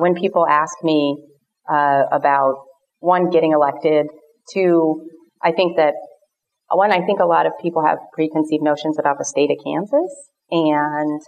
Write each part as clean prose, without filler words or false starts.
when people ask me about, one, getting elected, two, I think a lot of people have preconceived notions about the state of Kansas, and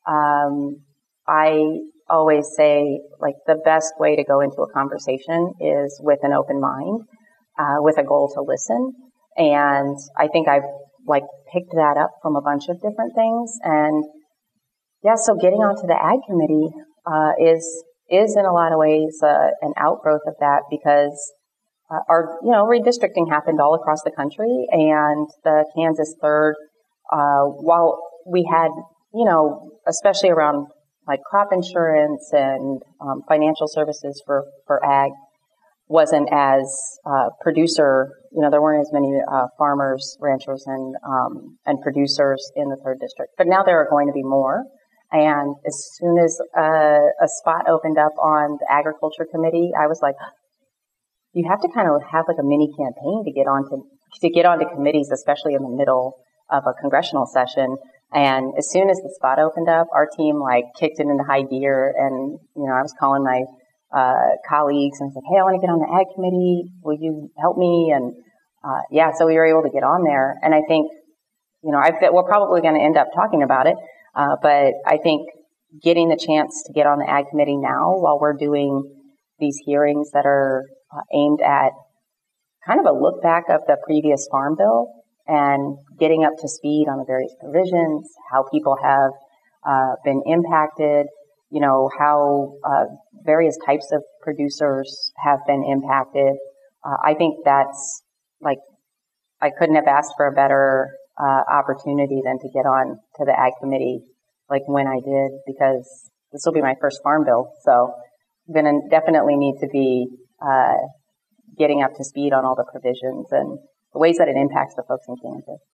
I always say, like, the best way to go into a conversation is with an open mind, with a goal to listen. And I think I've picked that up from a bunch of different things. And yeah, so getting onto the Ag Committee is in a lot of ways an outgrowth of that, because our redistricting happened all across the country, and the Kansas 3rd, while we had, especially around like crop insurance and financial services for ag, wasn't as producer. There weren't as many farmers, ranchers, and producers in the 3rd district. But now there are going to be more. And as soon as a spot opened up on the Agriculture Committee, I was like, you have to kind of have like a mini campaign to get onto committees, especially in the middle of a congressional session. And as soon as the spot opened up, our team kicked it into high gear. And I was calling my colleagues and said, hey, I want to get on the Ag Committee. Will you help me? And so we were able to get on there. And I think we're probably going to end up talking about it. But I think getting the chance to get on the Ag Committee now, while we're doing these hearings that are aimed at kind of a look back of the previous Farm Bill and getting up to speed on the various provisions, how people have been impacted, how various types of producers have been impacted. I think that's I couldn't have asked for a better opportunity than to get on to the Ag Committee when I did, because this will be my first Farm Bill. So I'm going to definitely need to be getting up to speed on all the provisions and the ways that it impacts the folks in Kansas.